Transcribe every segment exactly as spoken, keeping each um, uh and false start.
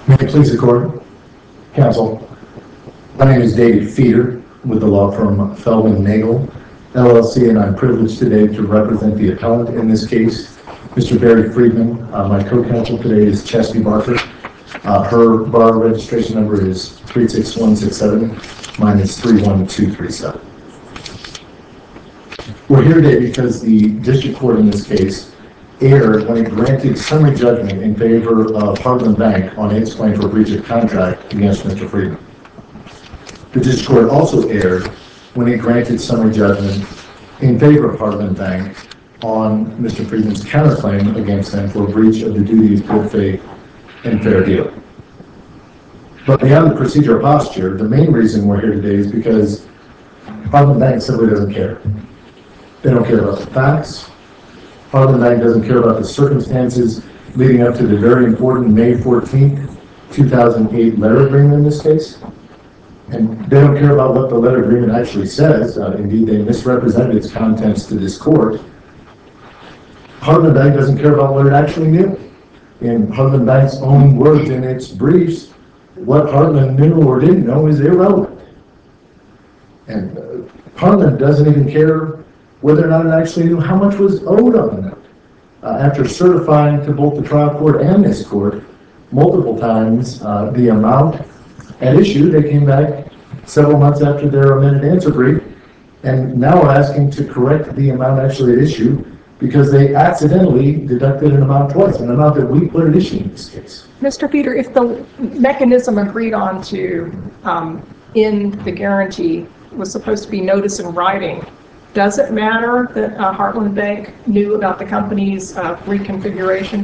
May it please the court, counsel. My name is David Feeder with the law firm Feldman Nagel, L L C, and I'm privileged today to represent the appellant in this case, Mister Barry Friedman. Uh, my co-counsel today is Chesty Barker. Uh, her bar registration number is three six one six seven. Mine is three one two three seven. We're here today because the district court in this case erred when it granted summary judgment in favor of Heartland Bank on its claim for breach of contract against Mister Friedman. The district court also erred when it granted summary judgment in favor of Heartland Bank on Mister Friedman's counterclaim against them for breach of the duty of good faith and fair dealing. But beyond the procedural posture, the main reason we're here today is because Heartland Bank simply doesn't care. They don't care about the facts. Heartland Bank doesn't care about the circumstances leading up to the very important May fourteenth, two thousand eight letter agreement in this case. And they don't care about what the letter agreement actually says. Uh, indeed, they misrepresented its contents to this court. Heartland Bank doesn't care about what it actually knew. In Heartland Bank's own words in its briefs, what Heartland knew or didn't know is irrelevant. And uh, Heartland doesn't even care whether or not it actually knew how much was owed on the note. Uh, after certifying to both the trial court and this court multiple times uh, the amount at issue, they came back several months after their amended answer brief and now are asking to correct the amount actually at issue because they accidentally deducted an amount twice, an amount that we put at issue in this case. Mister Peter, if the mechanism agreed on to um, in the guarantee was supposed to be notice in writing, does it matter that uh, Heartland Bank knew about the company's uh, reconfiguration?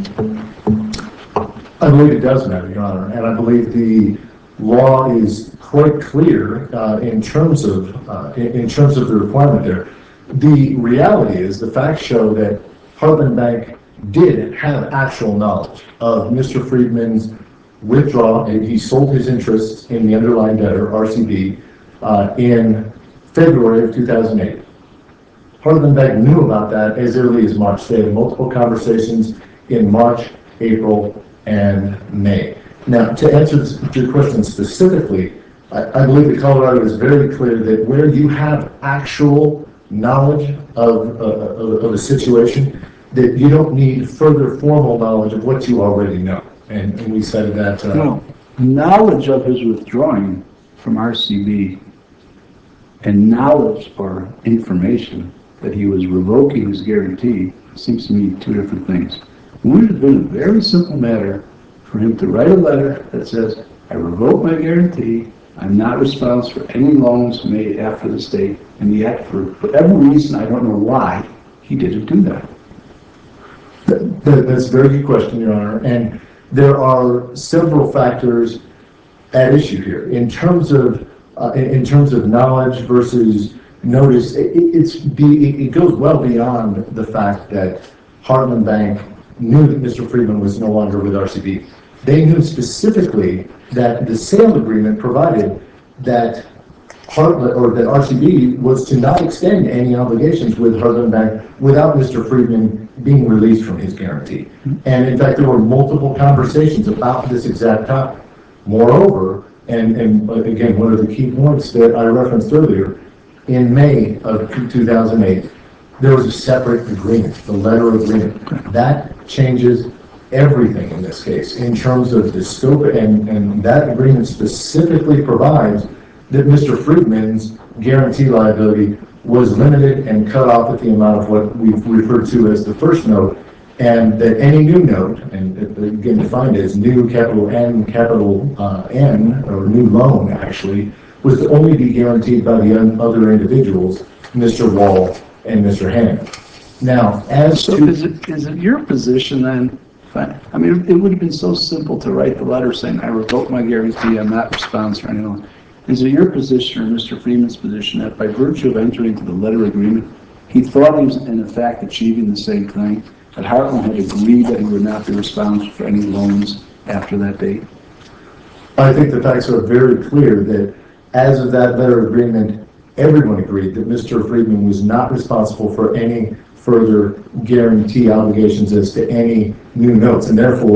I believe it does matter, Your Honor, and I believe the law is quite clear uh, in terms of uh, in, in terms of the requirement there. The reality is, the facts show that Heartland Bank did have actual knowledge of Mister Friedman's withdrawal. He sold his interests in the underlying debtor, R C B, uh, in February of two thousand eight. Heartland Bank knew about that as early as March. They had multiple conversations in March, April, and May. Now, to answer this, your question specifically, I, I believe that Colorado is very clear that where you have actual knowledge of, uh, of, of a situation, that you don't need further formal knowledge of what you already know. And, and we said that. Uh, no, knowledge of his withdrawing from R C B and knowledge or information that he was revoking his guarantee seems to me two different things. It would have been a very simple matter for him to write a letter that says, I revoke my guarantee, I'm not responsible for any loans made after this date, and yet for whatever reason, I don't know why, he didn't do that. that, that that's a very good question, Your Honor, and there are several factors at issue here. In terms of uh, in, in terms of knowledge versus notice, it, it's be, it goes well beyond the fact that Heartland Bank knew that Mister Friedman was no longer with R C B. They knew specifically that the sale agreement provided that Heartland, or that R C B was to not extend any obligations with Heartland Bank without Mister Friedman being released from his guarantee. And in fact, there were multiple conversations about this exact topic. Moreover, and, and again, one of the key points that I referenced earlier, in May of two thousand eight, there was a separate agreement, the letter agreement. That changes everything in this case in terms of the scope, and, and that agreement specifically provides that Mister Friedman's guarantee liability was limited and cut off at the amount of what we've referred to as the first note, and that any new note, and again defined as new capital N, capital uh, N, or new loan actually, was to only be guaranteed by the other individuals, Mister Wall and Mister Hannon. Now, as so to... is it, is it your position then, I mean, it would have been so simple to write the letter saying, I revoke my guarantee, I'm not responsible for any loan. Is it your position or Mister Friedman's position that by virtue of entering into the letter agreement, he thought he was in effect achieving the same thing, that Heartland had agreed that he would not be responsible for any loans after that date? I think the facts are very clear that as of that letter agreement, everyone agreed that Mister Friedman was not responsible for any further guarantee obligations as to any new notes, and therefore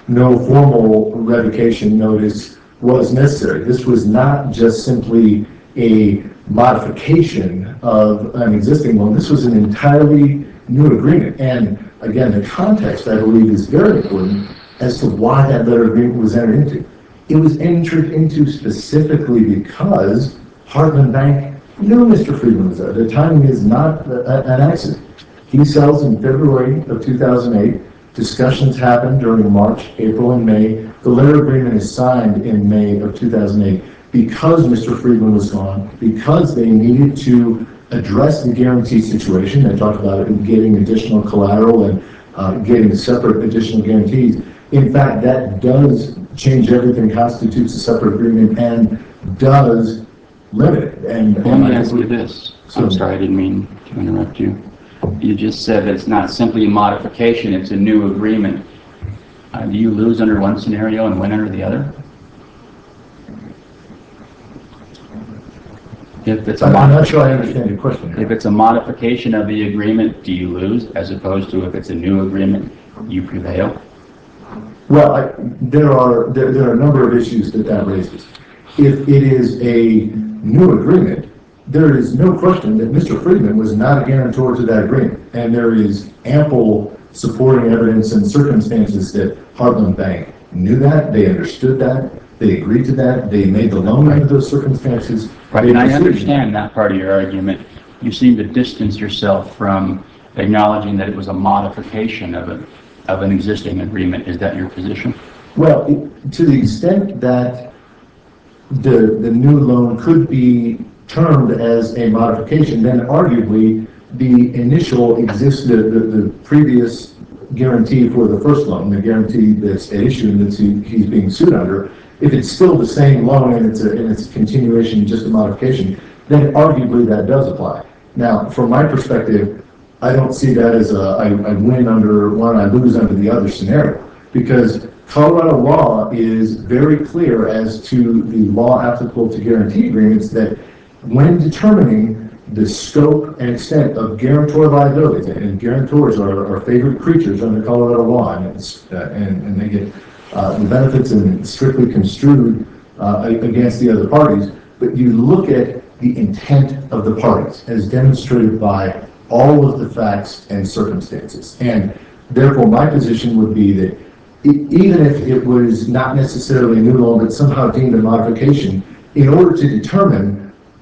no formal revocation notice was necessary. This was not just simply a modification of an existing one. This was an entirely new agreement. And again, the context, I believe, is very important as to why that letter agreement was entered into. It was entered into specifically because Heartland Bank knew Mister Friedman was there. The timing is not a, an accident. He sells in February of two thousand eight. Discussions happened during March, April, and May. The letter agreement is signed in May of two thousand eight because Mister Friedman was gone, because they needed to address the guarantee situation. They talked about it, getting additional collateral and uh, getting separate additional guarantees. In fact, that does change everything, constitutes a separate agreement, and does limit it. And, Let and me I ask think you we- this. So- I'm sorry, I didn't mean to interrupt you. You just said that it's not simply a modification, it's a new agreement. Uh, do you lose under one scenario and win under the other? If it's a I'm not modification, sure I understand your question if here. it's a modification of the agreement, do you lose, as opposed to if it's a new agreement, you prevail? Well, I, there are there, there are a number of issues that that raises. If it is a new agreement, there is no question that Mister Friedman was not a guarantor to that agreement, and there is ample supporting evidence and circumstances that Heartland Bank knew that, they understood that, they agreed to that, they made the loan under those circumstances. Right, They and I proceeded. understand that part of your argument. You seem to distance yourself from acknowledging that it was a modification of a, of an existing agreement. Is that your position? Well, it- to the extent that the, the new loan could be termed as a modification, then arguably the initial exist, the, the, the previous guarantee for the first loan, the guarantee that's at issue and that he, he's being sued under, if it's still the same loan and it's a, and it's a continuation, just a modification, then arguably that does apply. Now, from my perspective, I don't see that as a, I, I win under one, I lose under the other scenario, because Colorado law is very clear as to the law applicable to guarantee agreements that when determining the scope and extent of guarantor liabilities, and guarantors are our favorite creatures under Colorado law, and, it's, uh, and, and they get uh, the benefits and strictly construed uh, against the other parties, but you look at the intent of the parties as demonstrated by all of the facts and circumstances. And therefore, my position would be that e- even if it was not necessarily a new loan, but somehow deemed a modification, in order to determine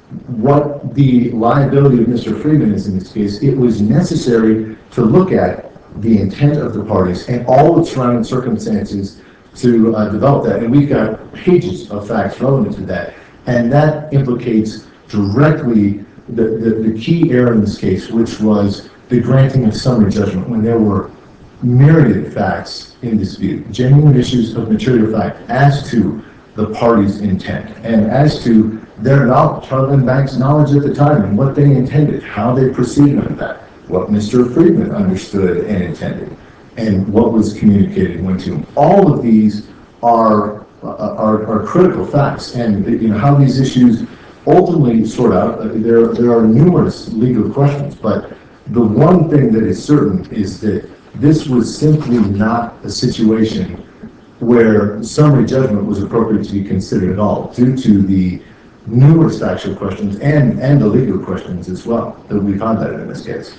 what the liability of Mister Friedman is in this case, it was necessary to look at the intent of the parties and all the surrounding circumstances to uh, develop that. And we've got pages of facts relevant to that. And that implicates directly the, the, the key error in this case, which was the granting of summary judgment when there were myriad facts in dispute, genuine issues of material fact as to the party's intent and as to their knowledge, Heartland Bank's knowledge at the time and what they intended, how they proceeded with that, what Mister Friedman understood and intended, and what was communicated when to him. All of these are, are, are critical facts, and you know how these issues ultimately sort out. There, there are numerous legal questions, but the one thing that is certain is that this was simply not a situation where summary judgment was appropriate to be considered at all, due to the numerous factual questions and, and the legal questions as well that we've highlighted in this case.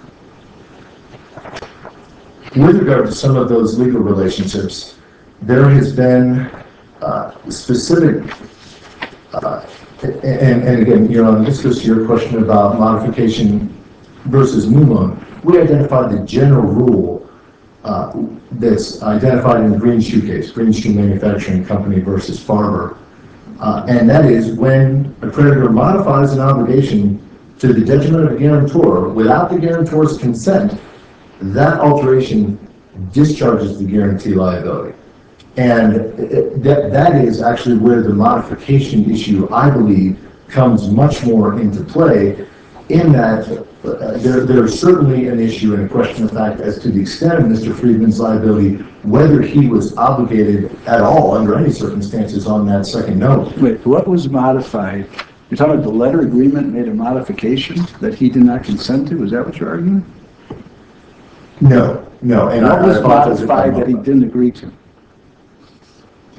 With regard to some of those legal relationships, there has been uh, specific, uh, and, and again, you know, this goes to your question about modification versus new loan. We identified the general rule uh, that's identified in the Green Shoe case, Green Shoe Manufacturing Company versus Farber. Uh, and that is when a creditor modifies an obligation to the detriment of a guarantor without the guarantor's consent, that alteration discharges the guarantee liability. And it, that, that is actually where the modification issue, I believe, comes much more into play, in that uh, there, there's certainly an issue and a question of fact as to the extent of Mister Friedman's liability, whether he was obligated at all under any circumstances on that second note. Wait, what was modified? You're talking about the letter agreement made a modification that he did not consent to? Is that what you're arguing? No, no. And What I- was I apologize if I'm modified that he wrong. didn't agree to?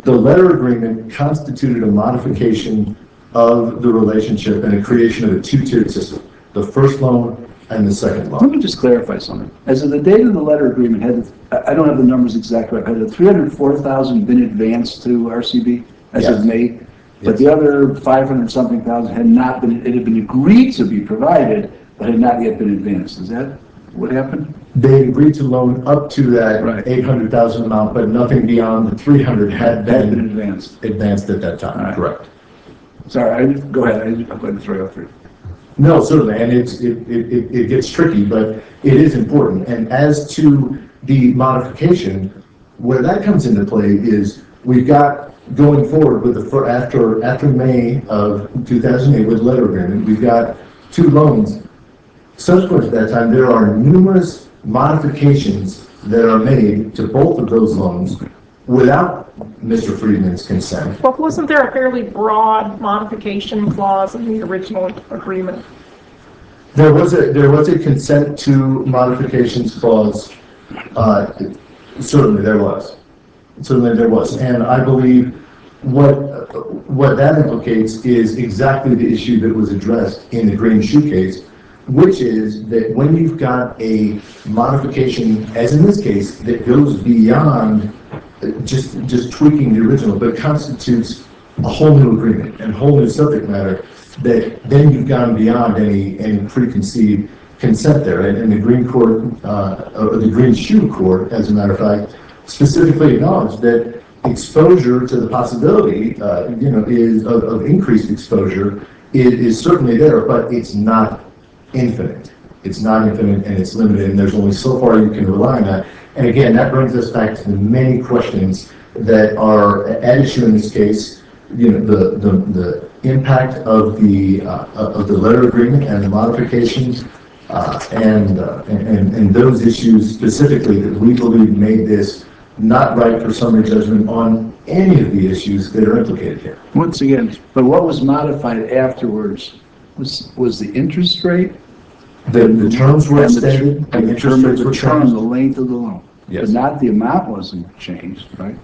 The letter agreement constituted a modification of the relationship and a creation of a two-tiered system, the first loan and the second Let loan. me just clarify something. As of the date of the letter agreement, had, I I don't have the numbers exactly, had the three hundred four thousand been advanced to R C B as Yes. of May? But Yes. the other five hundred something thousand had not been, it had been agreed to be provided, but had not yet been advanced. Is that what happened? They agreed to loan up to that Right. eight hundred thousand amount, but nothing beyond the three hundred had Had been been advanced. advanced at that All time, right. correct? Sorry, I, go ahead, I, I'm going to throw you off here. No, certainly, and it's, it, it, it it gets tricky, but it is important. And as to the modification, where that comes into play is we've got going forward with the, fir- after, after May of two thousand eight with letter agreement, we've got two loans. Subsequent to that time, there are numerous modifications that are made to both of those loans without Mister Friedman's consent. Well, wasn't there a fairly broad modification clause in the original agreement? There was a, there was a consent to modifications clause, uh, certainly there was. Certainly there was, and I believe what, what that implicates is exactly the issue that was addressed in the Green Shoe case, which is that when you've got a modification, as in this case, that goes beyond just, just tweaking the original, but constitutes a whole new agreement and whole new subject matter, that then you've gone beyond any, any preconceived consent there. And, and the Green Court, uh, or the Green Shoe Court, as a matter of fact, specifically acknowledged that exposure to the possibility, uh, you know, is of, of increased exposure is, is certainly there, but it's not infinite. It's not infinite and it's limited, and there's only so far you can rely on that. And again, that brings us back to the many questions that are at issue in this case. You know, the the, the impact of the uh, of the letter agreement and the modifications, uh, and, uh, and and those issues specifically that we believe made this not right for summary judgment on any of the issues that are implicated here. Once again, but what was modified afterwards was, was the interest rate? The, the terms were And the tr- extended, the And the interest term, rates the were term, changed. the length of the loan. Yes. But not the amount wasn't changed, right?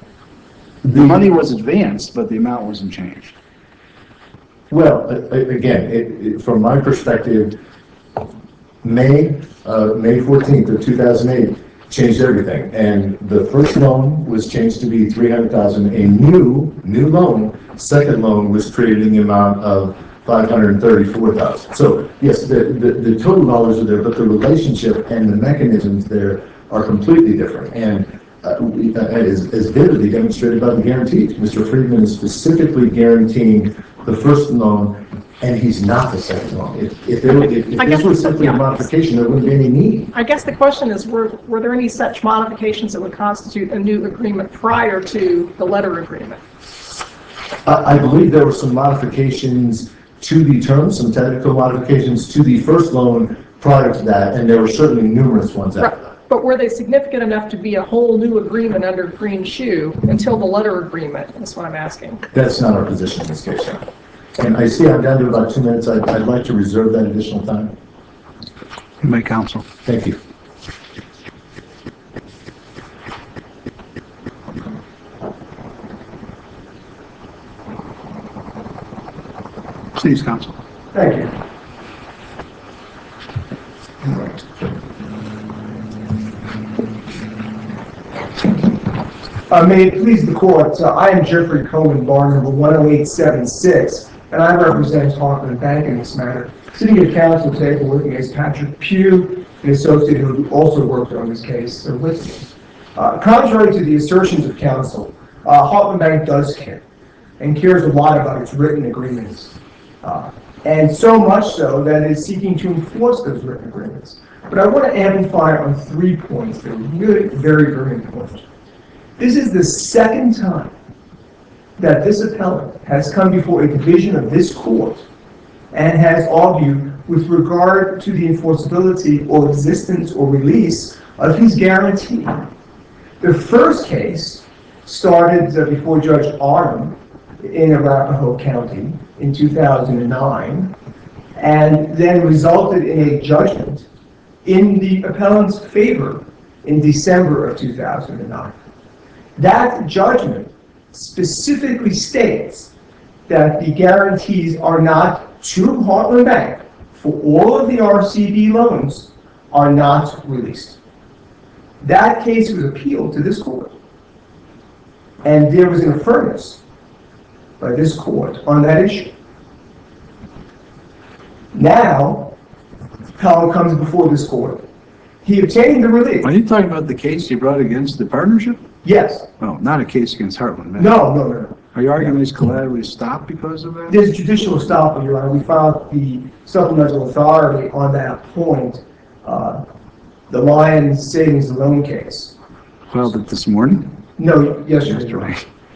The money was advanced, but the amount wasn't changed. Well, a- a- again, it, it, from my perspective, May, uh, May fourteenth of two thousand eight changed everything. And the first loan was changed to be three hundred thousand. A new, new loan, second loan was created in the amount of five hundred thirty-four thousand. So yes, the, the, the total dollars are there, but the relationship and the mechanisms there are completely different. And uh, we- uh, as, as vividly demonstrated by the guarantees, Mister Friedman is specifically guaranteeing the first loan, and he's not the second loan. If, if, there, if, if I this guess- was simply a yeah. modification, there wouldn't be any need. I guess the question is, were, were there any such modifications that would constitute a new agreement prior to the letter agreement? I, I believe there were some modifications to the terms, some technical modifications to the first loan prior to that, and there were certainly numerous ones after that. Right. But were they significant enough to be a whole new agreement under Green Shoe until the letter agreement? That's what I'm asking. That's not our position in this case, sir. And I see I'm down to about two minutes. I'd, I'd like to reserve that additional time. You may counsel. Thank you. Please, counsel. Thank you. Uh, may it please the court, uh, I am Jeffrey Cohen, bar number one oh eight seven six, and I represent Heartland Bank in this matter. Sitting at council table with me is Patrick Pugh, an associate who also worked on this case uh, with me. Uh, contrary to the assertions of counsel, uh, Heartland Bank does care, and cares a lot about its written agreements. Uh, and so much so that it is seeking to enforce those written agreements. But I want to amplify on three points that are really very, very important. This is the second time that this appellant has come before a division of this court and has argued with regard to the enforceability or existence or release of his guarantee. The first case started uh, before Judge Arnum in Arapahoe County in two thousand nine, and then resulted in a judgment in the appellant's favor in December of two thousand nine. That judgment specifically states that the guarantees are not to Heartland Bank for all of the R C B loans are not released. That case was appealed to this court. And there was an affirmance by this court on that issue. Now, Colin comes before this court. He obtained the relief. Are you talking about the case you brought against the partnership? Yes. No, not a case against Heartland Bank. No, no, no, no. Are you arguing he's collaterally stopped because of that? There's judicial estoppel, Your Honor. We filed the supplemental authority on that point. Uh, the Lions Savings and Loan case. Filed it this morning? No, yesterday. Yesterday.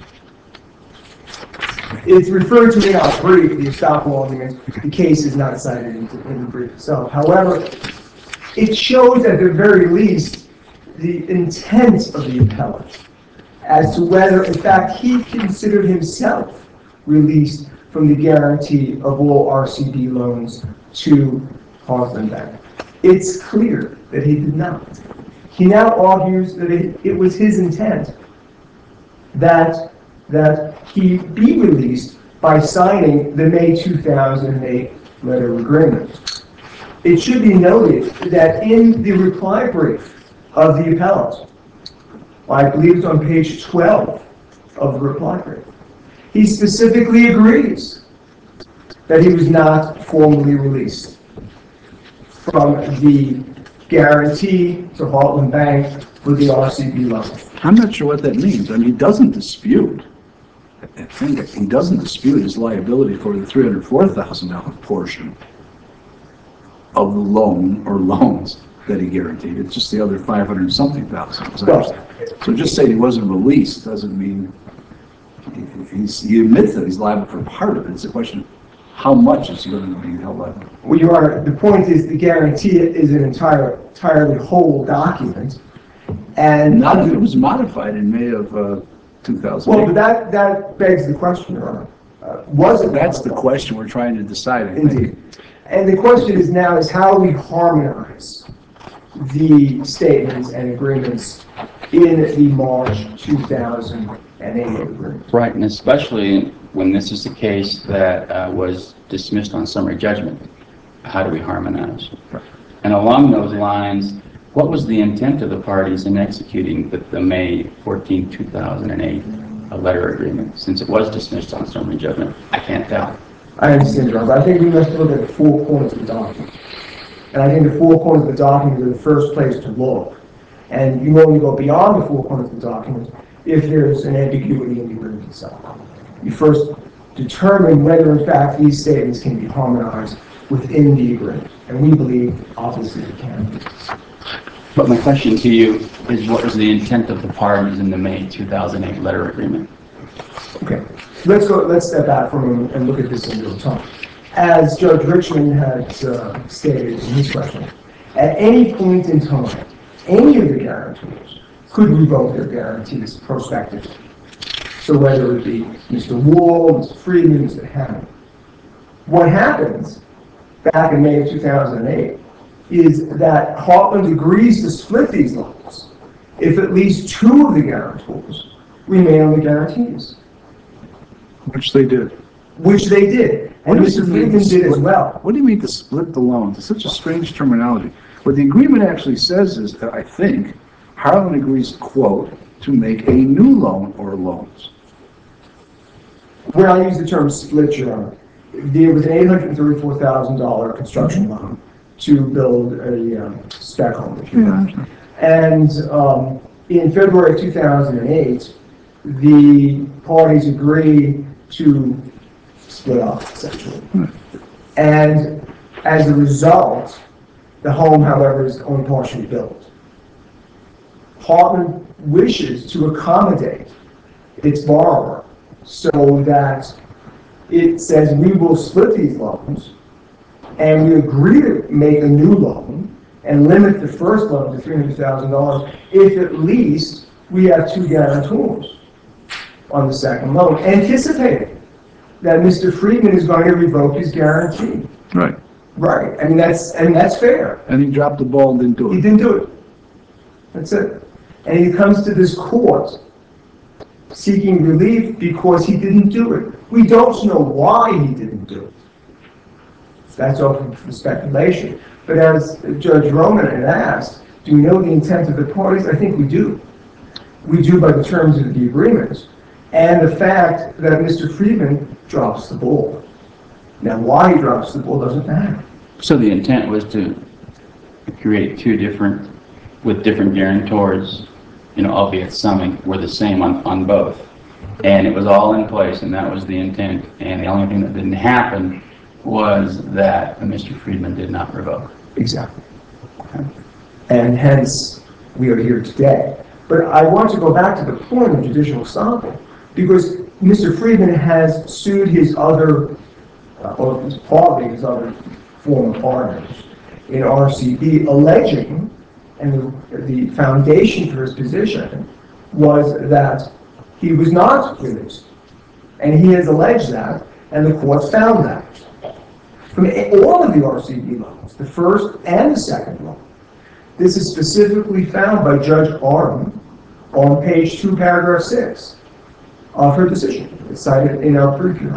It's referred to in our brief, the estoppel argument. The case is not cited in, in the brief itself. However, it shows at the very least the intent of the appellant as to whether, in fact, he considered himself released from the guarantee of all R C B loans to Heartland Bank. It's clear that he did not. He now argues that it, it was his intent that, that he be released by signing the May two thousand eight letter of agreement. It should be noted that in the reply brief of the appellant, I believe it's on page twelve of the reply brief, he specifically agrees that he was not formally released from the guarantee to Heartland Bank for the R C B loan. I'm not sure what that means. I mean, he doesn't dispute. I think he doesn't dispute his liability for the three hundred four thousand dollars portion of the loan or loans that he guaranteed. It's just the other five hundred something thousand. Well, So just saying he wasn't released doesn't mean he, he's, he admits that he's liable for part of it. It's a question of how much is he going to be held liable? well, Your Honor, the point is the guarantee is an entire, entirely whole document. And None of it was modified in May of uh, two thousand eight. well, but that, that begs the question, Your Honor. Uh, was it? That's the question we're trying to decide, I think. Indeed. And the question is now is how we harmonize the statements and agreements in the March two thousand eight agreement. Right, and especially when this is a case that uh, was dismissed on summary judgment, how do we harmonize? And along those lines, what was the intent of the parties in executing the, the May fourteenth, two thousand eight uh, letter agreement? Since it was dismissed on summary judgment, I can't tell. I understand, Your Honor, but I think we must look at the four corners of the document. And I think the four corners of the document are the first place to look. And you only go beyond the four corners of the document if there's an ambiguity in the agreement itself. You first determine whether, in fact, these statements can be harmonized within the agreement. And we believe, obviously, it can. But my question to you is, what was the intent of the parties in the May two thousand eight letter agreement? Okay, let's go. Let's step back for a moment and look at this in real time. As Judge Richmond had uh, stated in his question, at any point in time, any of the guarantors could revoke their guarantees prospectively. So whether it be Mister Wall, Mister Friedman, Mister Hammond. What happens back in May of two thousand eight is that Heartland agrees to split these loans if at least two of the guarantors remain on the guarantees. Which they did. Which they did. And What does Mister it mean Friedman to did as split- well. What do you mean to split the loans? It's such a strange terminology. What the agreement actually says is that I think Harlan agrees, quote, to make a new loan or loans. When I use the term split, Your Honor, there was an eight hundred thirty-four thousand dollars construction loan to build a um, spec home, if you will. And um, in February of two thousand eight, the parties agreed to split up, essentially. And as a result, the home, however, is only partially built. Heartland wishes to accommodate its borrower so that it says we will split these loans and we agree to make a new loan and limit the first loan to three hundred thousand dollars if at least we have two guarantors on the second loan, anticipating that Mister Friedman is going to revoke his guarantee. Right. Right, I mean, that's, and that's fair. And he dropped the ball and didn't do He it. didn't do it. That's it. And he comes to this court seeking relief because he didn't do it. We don't know why he didn't do it. That's open for speculation. But as Judge Roman had asked, do we know the intent of the parties? I think we do. We do by the terms of the agreement and the fact that Mister Friedman drops the ball. Now, why he drops the ball doesn't matter. So the intent was to create two different, with different guarantors, you know, albeit some were the same on, on both. And it was all in place, and that was the intent. And the only thing that didn't happen was that Mister Friedman did not revoke. Exactly. And hence, we are here today. But I want to go back to the point of judicial estoppel, because Mister Friedman has sued his other, uh, or partly his other former partners in R C B, alleging, and the, the foundation for his position was that he was not released. And he has alleged that, and the court found that. From all of the R C B loans, the first and the second loan. This is specifically found by Judge Arden on page two, paragraph six of her decision. It's cited in our brief here.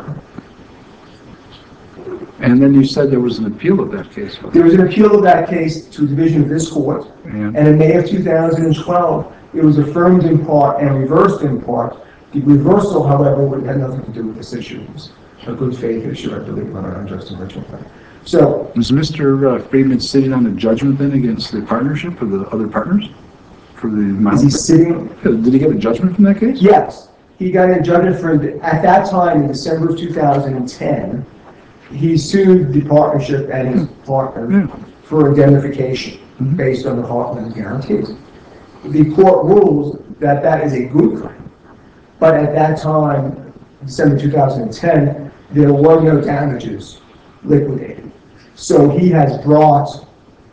And then you said there was an appeal of that case. There was an appeal of that case to a division of this court, And, and in May of two thousand twelve, it was affirmed in part and reversed in part. The reversal, however, would had nothing to do with this issue. It was a good faith issue, I believe, on an unjust enrichment claim. So, was Mister uh, Friedman sitting on a judgment then against the partnership or the other partners? For the amount? is he sitting? Did he get a judgment from that case? Yes. He got a judgment for, at that time, in December of two thousand ten, he sued the partnership and his partner Yeah. for indemnification Mhm. based on the Heartland guarantees. The court rules that that is a good claim, but at that time, December two thousand ten, there were no damages liquidated. So he has brought,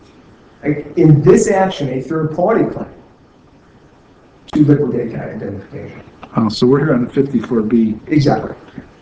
in this action, a third-party claim to liquidate that indemnification. Oh, so we're here on fifty-four B. Exactly.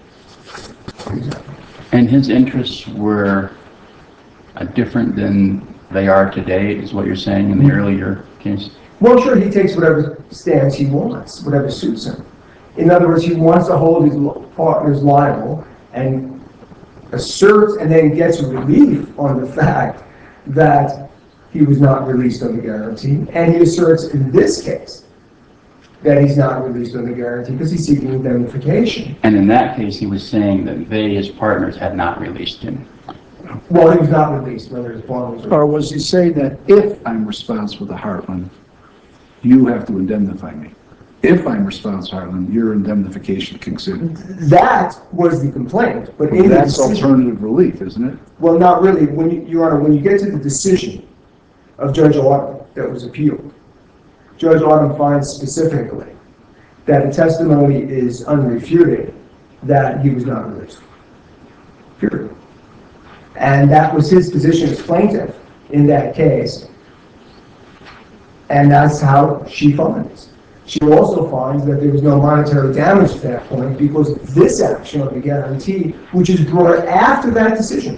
Exactly. And his interests were uh, different than they are today, is what you're saying in the earlier case? Well, sure, he takes whatever stance he wants, whatever suits him. In other words, he wants to hold his partners liable and asserts and then gets relief on the fact that he was not released on the guarantee. And he asserts in this case that he's not released on the guarantee because he's seeking indemnification. And in that case, he was saying that they, as partners, had not released him. Well, he was not released, whether his partners or... Or was he saying that if I'm responsible to Heartland, you have to indemnify me? If I'm responsible to Heartland, your indemnification kicks in. That was the complaint, but in the That's decision... alternative relief, isn't it? Well, not really. When you, Your Honor, when you get to the decision of Judge Autumn that was appealed, Judge Autumn finds specifically that the testimony is unrefuted that he was not released. Period. And that was his position as plaintiff in that case. And that's how she finds. She also finds that there was no monetary damage at that point because this action of the guarantee, which is brought after that decision,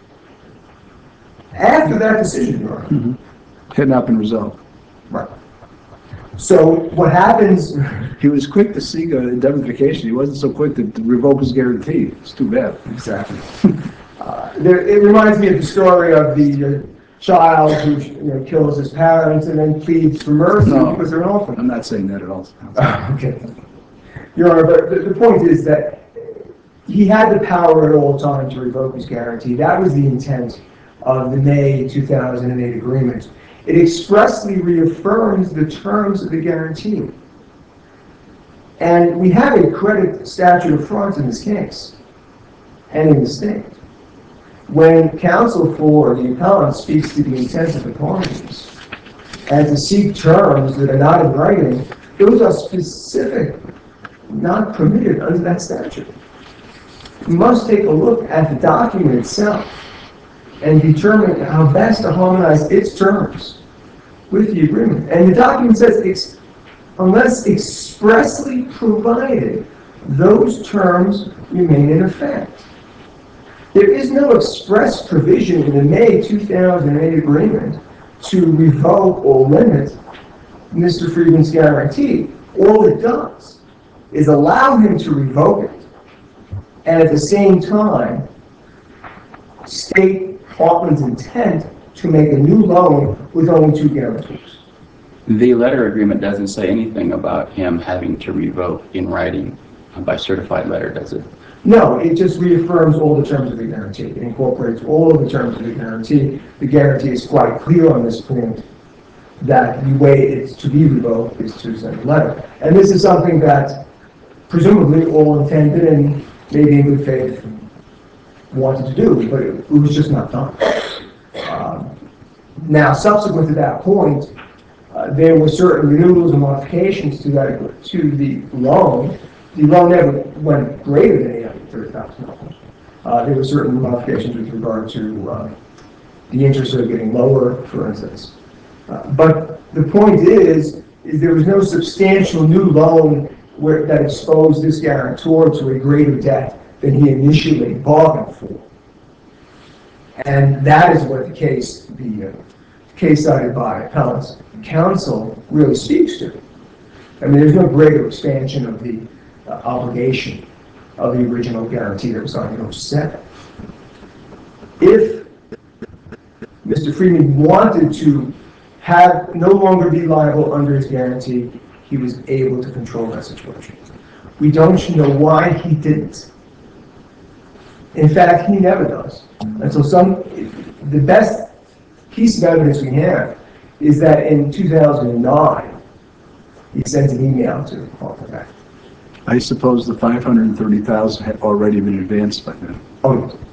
after that decision, Your Honor. Mm-hmm. Had not been resolved. Right. So what happens... He was quick to seek an indemnification. He wasn't so quick to revoke his guarantee. It's too bad. Exactly. uh, there, it reminds me of the story of the uh, child who you know, kills his parents and then pleads for mercy No. because they're an orphan. I'm not saying that at all. Okay. Your Honor, but the, the point is that he had the power at all times to revoke his guarantee. That was the intent of the May two thousand eight agreement. It expressly reaffirms the terms of the guarantee. And we have a credit statute of frauds in this case, and in the state. When counsel for the appellant speaks to the intent of the parties and to seek terms that are not in writing, those are specific, not permitted under that statute. You must take a look at the document itself and determine how best to harmonize its terms with the agreement. And the document says, ex- unless expressly provided, those terms remain in effect. There is no express provision in the May two thousand eight agreement to revoke or limit Mister Friedman's guarantee. All it does is allow him to revoke it, and at the same time, state Heartland's intent to make a new loan with only two guarantors. The letter agreement doesn't say anything about him having to revoke in writing by certified letter, does it? No, it just reaffirms all the terms of the guarantee. It incorporates all of the terms of the guarantee. The guarantee is quite clear on this point, that the way it's to be revoked is to send a letter. And this is something that presumably all intended and maybe in good faith wanted to do, but it, it was just not done. Um, now, subsequent to that point, uh, there were certain renewals and modifications to that to the loan. The loan never went greater than eight hundred thirty thousand dollars. Uh, there were certain modifications with regard to uh, the interest rate getting lower, for instance. Uh, but the point is, is there was no substantial new loan where, that exposed this guarantor to a greater debt than he initially bargained for. And that is what the case, the uh, case cited by appellant's counsel really speaks to. I mean, there's no greater expansion of the uh, obligation of the original guarantee that was signed in oh seven. If Mister Freeman wanted to have no longer be liable under his guarantee, he was able to control that situation. We don't know why he didn't. In fact, he never does. And so some, the best piece of evidence we have is that in two thousand nine, he sent an email to Heartland Bank. I suppose the five hundred thirty thousand had already been advanced by then. Oh, yes.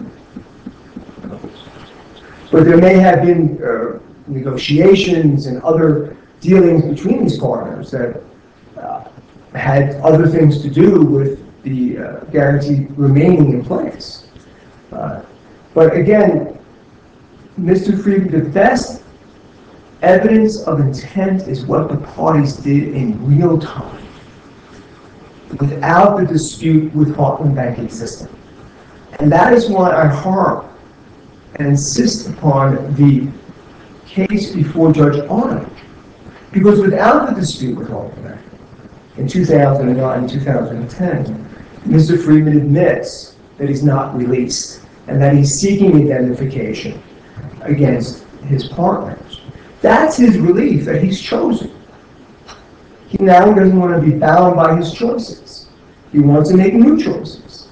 But there may have been uh, negotiations and other dealings between these partners that uh, had other things to do with the uh, guarantee remaining in place. Uh, but again, Mister Freeman, the best evidence of intent is what the parties did in real time, without the dispute with Heartland Bank existing. And that is why I harp and insist upon the case before Judge Arnold. Because without the dispute with Heartland Bank, in two thousand nine, two thousand ten, Mister Freeman admits that he's not released and that he's seeking indemnification against his partners. That's his relief, that he's chosen. He now doesn't want to be bound by his choices. He wants to make new choices.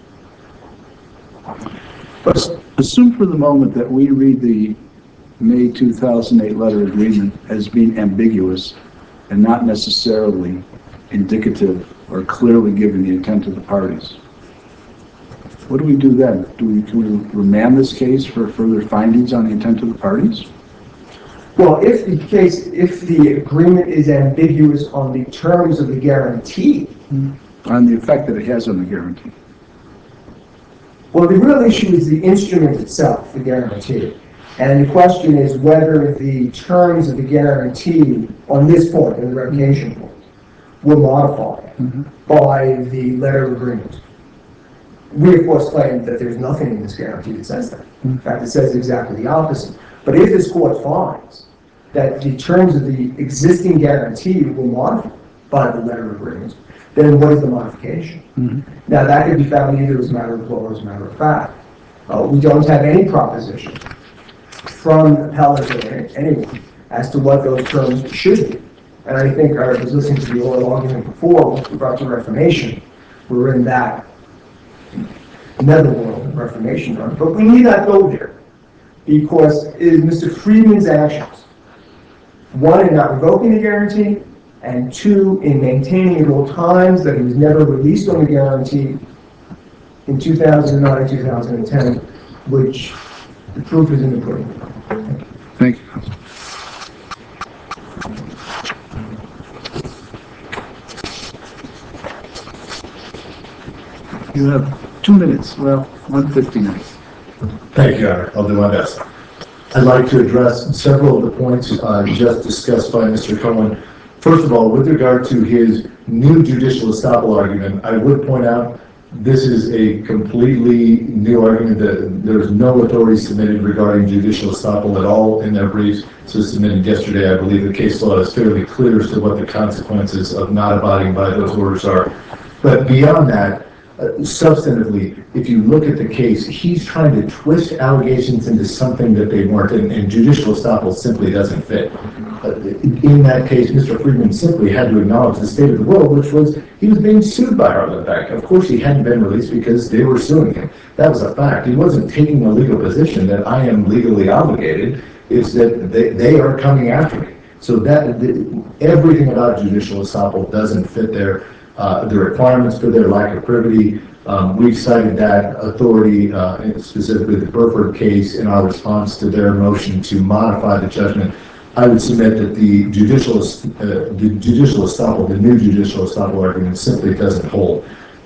But assume for the moment that we read the May two thousand eight letter agreement as being ambiguous and not necessarily indicative or clearly giving the intent of the parties. What do we do then? Do we, can we remand this case for further findings on the intent of the parties? Well, if the case, if the agreement is ambiguous on the terms of the guarantee, On the effect that it has on the guarantee. well, the real issue is the instrument itself, the guarantee. And the question is whether the terms of the guarantee on this point, in the revocation point, were modified mm-hmm. by the letter of agreement. We, of course, claim that there's nothing in this guarantee that says that. Mm-hmm. In fact, it says exactly the opposite. But if this court finds that the terms of the existing guarantee were modified by the letter of agreement, then what is the modification? Mm-hmm. Now, that could be found either as a matter of law or as a matter of fact. Uh, we don't have any proposition from appellants or anyone as to what those terms should be. And I think I was listening to the oral argument before with regard to Reformation. We're in that netherworld of Reformation, but we need not go there because it is Mister Freeman's actions, one, in not revoking the guarantee, and two, in maintaining at all times that he was never released on the guarantee in two thousand nine and two thousand ten, which the proof is in the pudding. Thank you. You have two minutes, well, one fifty-nine. Thank you, Your Honor. I'll do my best. I'd like to address several of the points uh, just discussed by Mister Cohen. First of all, with regard to his new judicial estoppel argument, I would point out This is a completely new argument that there's no authority submitted regarding judicial estoppel at all in their briefs. So submitted yesterday, I believe the case law is fairly clear as to what the consequences of not abiding by those orders are. But beyond that, uh, substantively, if you look at the case, he's trying to twist allegations into something that they weren't, and, and judicial estoppel simply doesn't fit. Uh, in that case, Mister Friedman simply had to acknowledge the state of the world, which was he was being sued by Heartland Bank. Of course, he hadn't been released because they were suing him. That was a fact. He wasn't taking a legal position that I am legally obligated. It's that they, they are coming after me. So that the, everything about judicial estoppel doesn't fit there. Uh, the requirements for their lack of privity. Um, we've cited that authority, uh, specifically the Burford case, in our response to their motion to modify the judgment. I would submit that the judicial, uh, the judicial estoppel, the new judicial estoppel argument simply doesn't hold.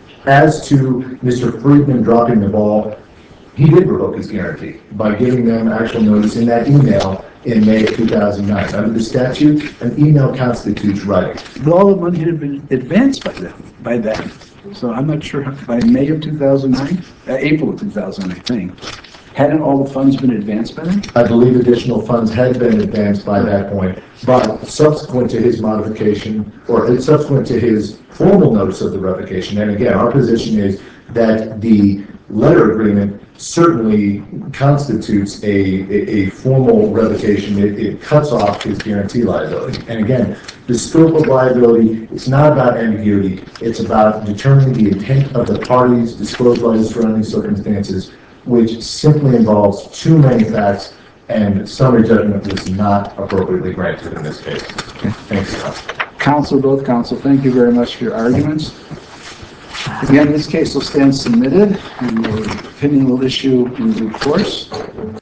As to Mister Friedman dropping the ball, he did revoke his guarantee by giving them actual notice in that email in May of two thousand nine. Under the statute, an email constitutes writing. But all the money had been advanced by then, by then. So I'm not sure, how- by May of two thousand nine, uh, April of two thousand, I think. Hadn't all the funds been advanced by then? I believe additional funds had been advanced by that point, but subsequent to his modification, or subsequent to his formal notice of the revocation, and again, our position is that the letter agreement certainly constitutes a, a, a formal revocation. It, it cuts off his guarantee liability. And again, the scope of liability, it's not about ambiguity. It's about determining the intent of the parties disclosed by the surrounding circumstances, which simply involves too many facts, and summary judgment was not appropriately granted in this case. Thanks, Counsel. Counsel, both counsel, thank you very much for your arguments. Again, this case will stand submitted, and the opinion will issue in due course.